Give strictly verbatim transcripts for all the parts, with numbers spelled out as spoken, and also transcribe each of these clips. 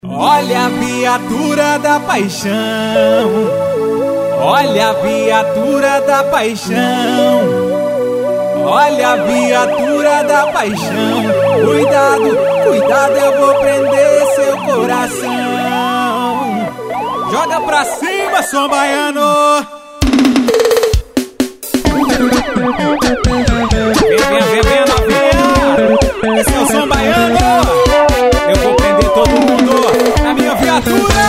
Olha a viatura da paixão, olha a viatura da paixão, olha a viatura da paixão. Cuidado, cuidado, eu vou prender seu coração. Joga pra cima, som baiano. Vem, vem, vem, vem, novinha. Esse é o som baiano. Eu vou prender todo mundo na minha viatura.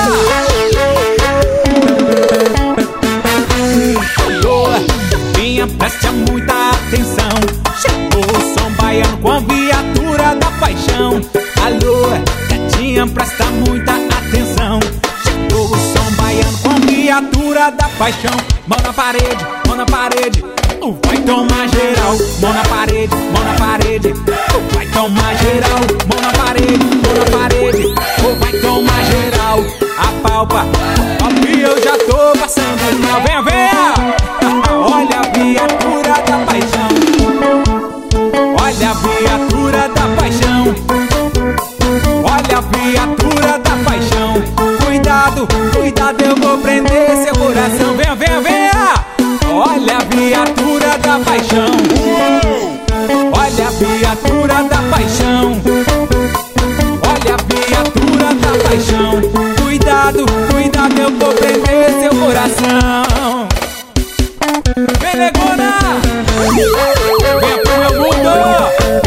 Alô, minha, preste muita atenção. Chegou o som baiano com a viatura da paixão. Alô, gatinha, presta muita atenção. Chegou o som baiano com a viatura da paixão. Mão na parede, mão na parede. Uh, vai tomar geral, mão na parede, mão na parede. Uh, vai tomar geral, mão na parede, mão na parede. Uh, vai tomar geral, apalpa. Papi, eu já tô passando mal. Venha, venha. Olha a viatura da paixão. Olha a viatura da paixão. Olha a viatura da paixão. Cuidado, cuidado, eu vou prender seu coração. Venha, venha, venha. Olha a viatura da paixão. Olha a viatura da paixão. Olha a viatura da paixão. Cuidado, cuidado, eu vou prender seu coração. Vem, negona, venha pro meu mundo.